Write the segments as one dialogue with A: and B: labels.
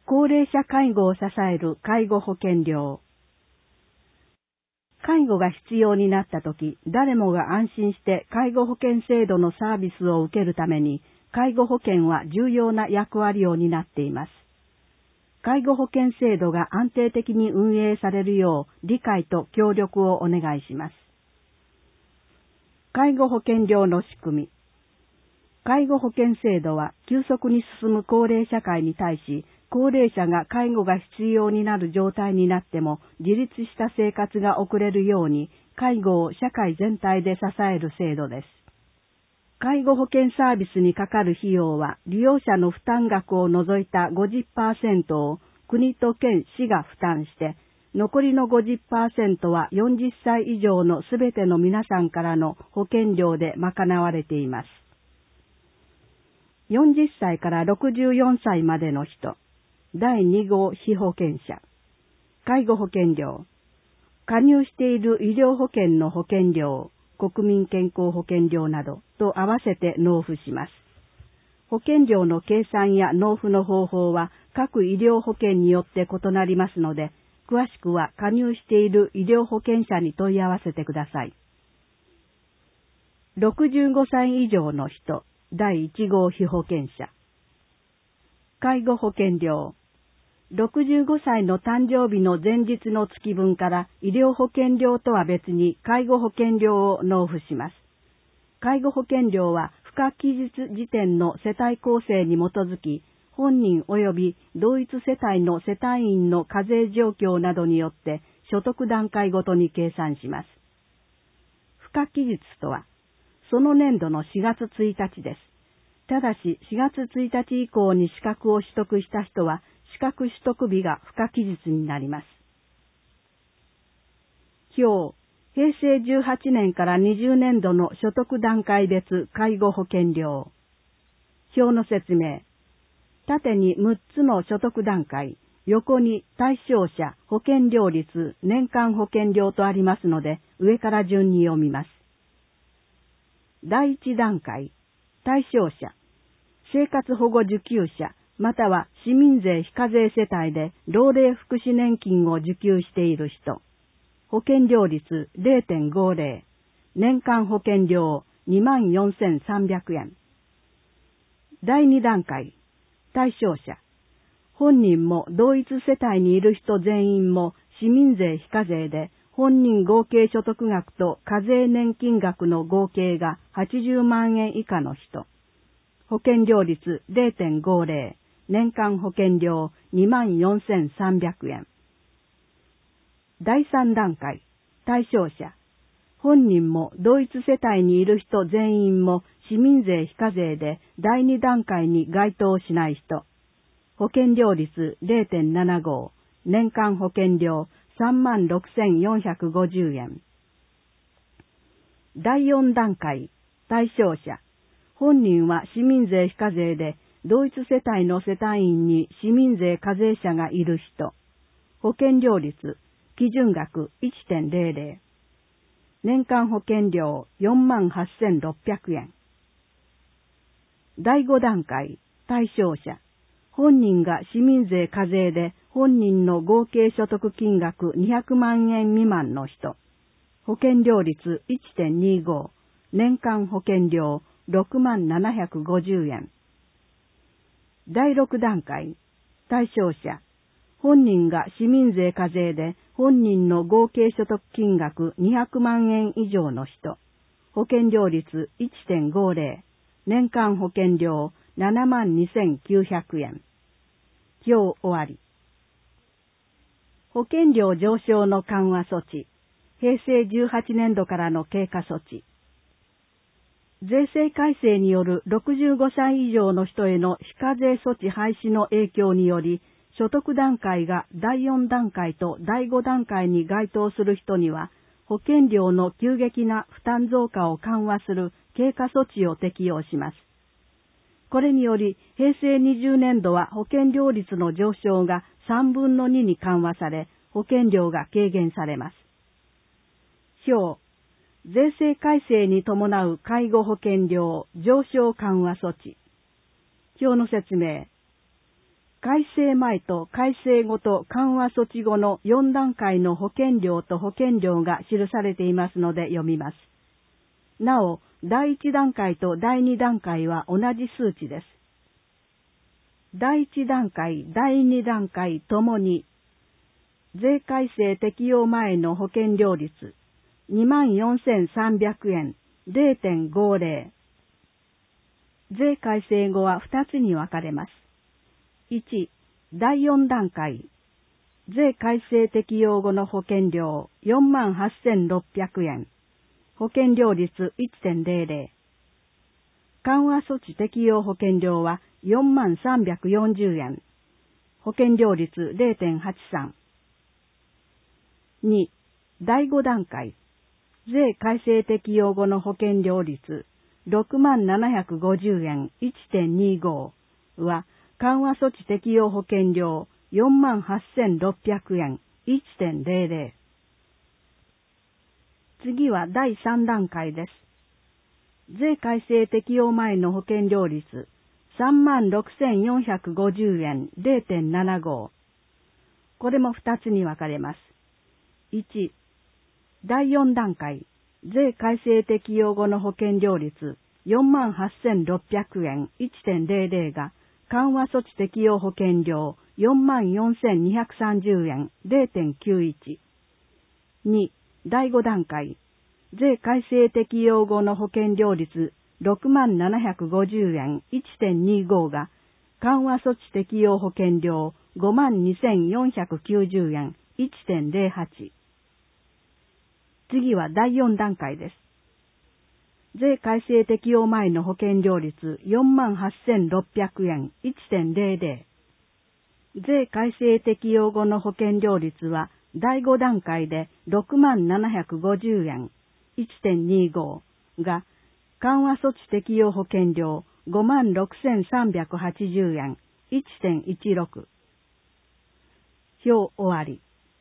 A: 高齢者介護を支える介護保険料。介護が必要になったとき、誰もが安心して介護保険制度のサービスを受けるために、介護保険は重要な役割を担っています。介護保険制度が安定的に運営されるよう理解と協力をお願いします。介護保険料の仕組み。介護保険制度は急速に進む高齢社会に対し、高齢者が介護が必要になる状態になっても自立した生活が送れるように介護を社会全体で支える制度です。介護保険サービスにかかる費用は利用者の負担額を除いた 50% を国と県市が負担して、残りの 50% は40歳以上のすべての皆さんからの保険料で賄われています。40歳から64歳までの人、第2号被保険者、介護保険料、加入している医療保険の保険料、国民健康保険料などと合わせて納付します。保険料の計算や納付の方法は各医療保険によって異なりますので、詳しくは加入している医療保険者に問い合わせてください。65歳以上の人、第1号被保険者。介護保険料。65歳の誕生日の前日の月分から医療保険料とは別に介護保険料を納付します。介護保険料は付加期日時点の世帯構成に基づき、本人及び同一世帯の世帯員の課税状況などによって所得段階ごとに計算します。付加期日とは、その年度の4月1日です。ただし4月1日以降に資格を取得した人は、資格取得日が付加期日になります。表、平成18年から20年度の所得段階別介護保険料。表の説明。縦に6つの所得段階、横に対象者、保険料率、年間保険料とありますので、上から順に読みます。第1段階、対象者、生活保護受給者、または市民税非課税世帯で老齢福祉年金を受給している人。保険料率 0.50、年間保険料 24,300 円。第2段階、対象者。本人も同一世帯にいる人全員も市民税非課税で本人合計所得額と課税年金額の合計が80万円以下の人。保険料率 0.50、年間保険料 24,300 円。第3段階、対象者。本人も同一世帯にいる人全員も市民税非課税で第2段階に該当しない人。保険料率 0.75、年間保険料 36,450 円。第4段階、対象者。本人は市民税非課税で同一世帯の世帯員に市民税課税者がいる人。保険料率、基準額 1.00。年間保険料 48,600 円。第5段階、対象者。本人が市民税課税で本人の合計所得金額200万円未満の人。保険料率 1.25。年間保険料6750円。第6段階、対象者。本人が市民税課税で本人の合計所得金額200万円以上の人。保険料率 1.50。年間保険料72,900円。表終わり。保険料上昇の緩和措置。平成18年度からの経過措置。税制改正による65歳以上の人への非課税措置廃止の影響により、所得段階が第4段階と第5段階に該当する人には、保険料の急激な負担増加を緩和する経過措置を適用します。これにより、平成20年度は保険料率の上昇が3分の2に緩和され、保険料が軽減されます。表、税制改正に伴う介護保険料上昇緩和措置。表の説明。 改正前と改正後と緩和措置後の4段階の保険料と保険料が記されていますので読みます。なお、第1段階と第2段階は同じ数値です。第1段階、第2段階ともに、税改正適用前の保険料率、24,300円、0.50。税改正後は2つに分かれます。1、第4段階、税改正適用後の保険料 48,600 円、保険料率 1.00。緩和措置適用保険料は 43,40 円、保険料率 0.83。2、第5段階、税改正適用後の保険料率 67,50 円 1.25 は、緩和措置適用保険料 48,600 円 1.00。次は第3段階です。税改正適用前の保険料率 36,450 円 0.75。これも2つに分かれます。1、第4段階、税改正適用後の保険料率 48,600 円 1.00 が、緩和措置適用保険料 44,230 円 0.91。2、第5段階、税改正適用後の保険料率 67,50 円 1.25 が、緩和措置適用保険料 52,490 円 1.08。次は第4段階です。税改正適用前の保険料率 48,600 円 1.00。税改正適用後の保険料率は第5段階で 67,50 円 1.25 が、緩和措置適用保険料 56,380 円 1.16。表終わり。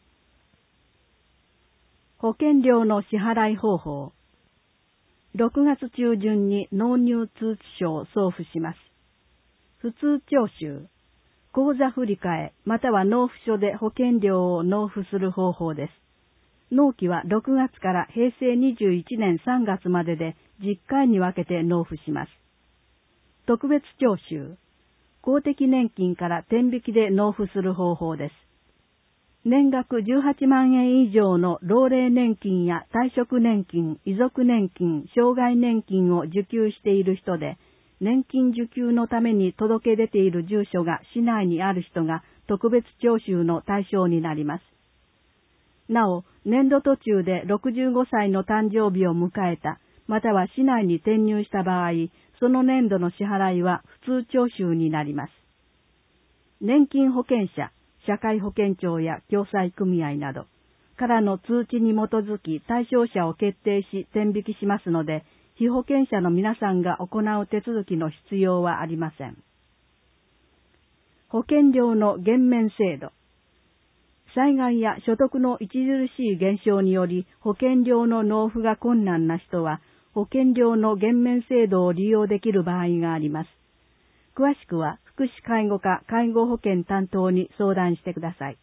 A: 保険料の支払い方法。6月中旬に納入通知書を送付します。普通徴収、口座振替または納付書で保険料を納付する方法です。納期は6月から平成21年3月までで10回に分けて納付します。特別徴収、公的年金から天引きで納付する方法です。年額18万円以上の老齢年金や退職年金、遺族年金、障害年金を受給している人で、年金受給のために届け出ている住所が市内にある人が特別徴収の対象になります。なお、年度途中で65歳の誕生日を迎えた、または市内に転入した場合、その年度の支払いは普通徴収になります。年金保険者、社会保険庁や共済組合などからの通知に基づき対象者を決定し天引きしますので、被保険者の皆さんが行う手続きの必要はありません。保険料の減免制度。災害や所得の著しい減少により保険料の納付が困難な人は保険料の減免制度を利用できる場合があります。詳しくは福祉介護課介護保険担当に相談してください。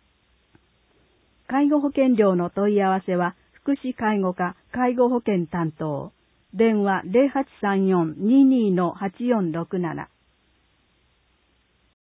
A: 介護保険料の問い合わせは福祉介護課介護保険担当、電話 0834-22-8467